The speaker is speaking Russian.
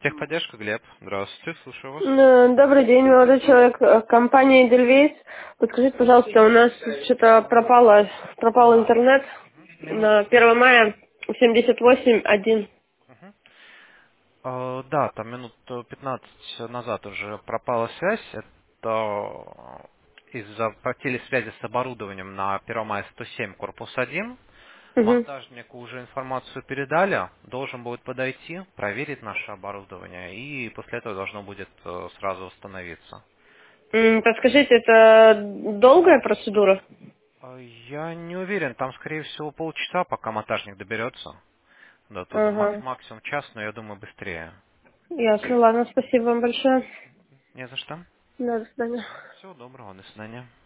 Техподдержка, Глеб. Здравствуйте, слушаю вас. Добрый день, молодой человек. Компания Эдельвейс. Подскажите, пожалуйста, у нас что-то пропал Да. интернет Минут. на 1 мая 78.1. Да, там минут 15 назад уже пропала связь. Это из-за потери связи с оборудованием на 1 мая 107 корпус 1. Мгм. Монтажнику уже информацию передали. Должен будет подойти, проверить наше оборудование. И после этого должно будет сразу установиться. Подскажите, это долгая процедура? Я не уверен. Там, скорее всего, полчаса, пока монтажник доберется. Да, тут Ага, максимум час, но я думаю быстрее. ясно. Ладно, спасибо вам большое. Не за что. Да, до свидания. Всего доброго, до свидания.